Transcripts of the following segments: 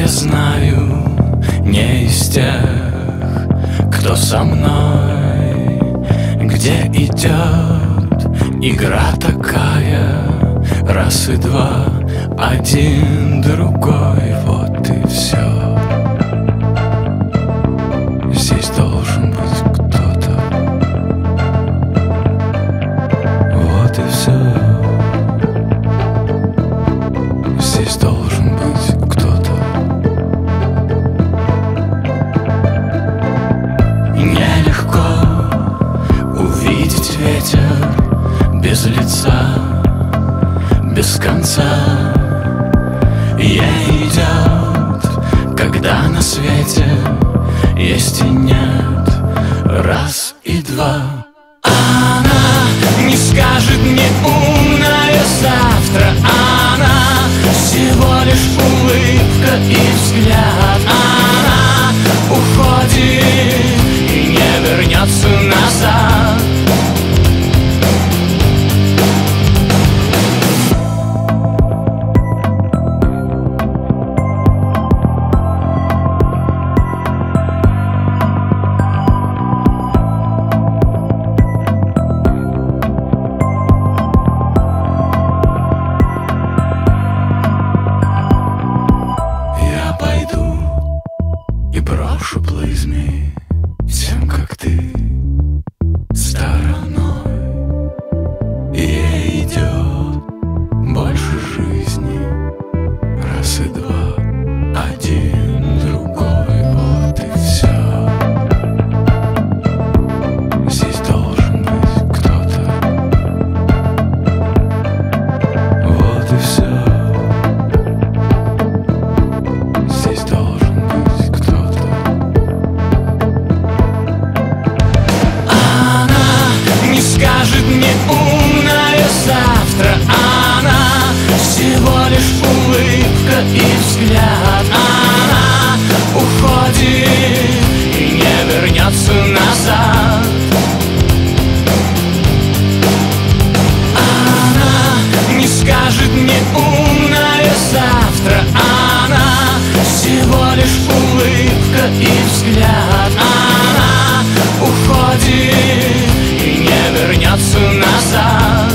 знаю, не из тех, кто со мной. Где идет игра такая, раз и два, один, другой, вот и все. Здесь должен быть кто-то, вот и все. Здесь должен быть кто-то. Нелегко увидеть ветер без лица, без конца. Ей идет, когда на свете есть и нет, раз и два. Она не скажет мне умное завтра, она всего лишь улыбка и взгляд. Она уходит и не вернется назад. И брошу плыть змей всем, как ты, стороной. Ей идет больше жизни, раз и два, один, другой, вот и все. Здесь должен быть кто-то, вот и все. Здесь должен быть кто-то. Скажет мне умное завтра, она всего лишь улыбка и взгляд. Она уходит и не вернется назад. Она не скажет мне умное завтра, она всего лишь улыбка и взгляд. Она уходит и не вернется назад.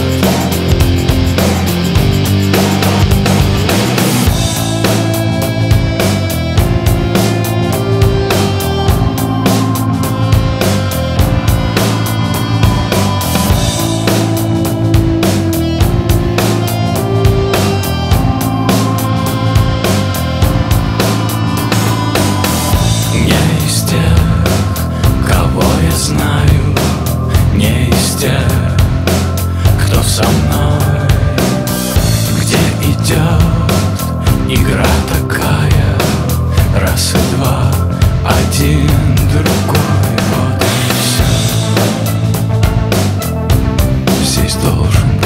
Не из тех, кого я знаю, не из тех, кто со мной. Где идет игра такая, раз и два, один, другой, вот и все. Здесь должен быть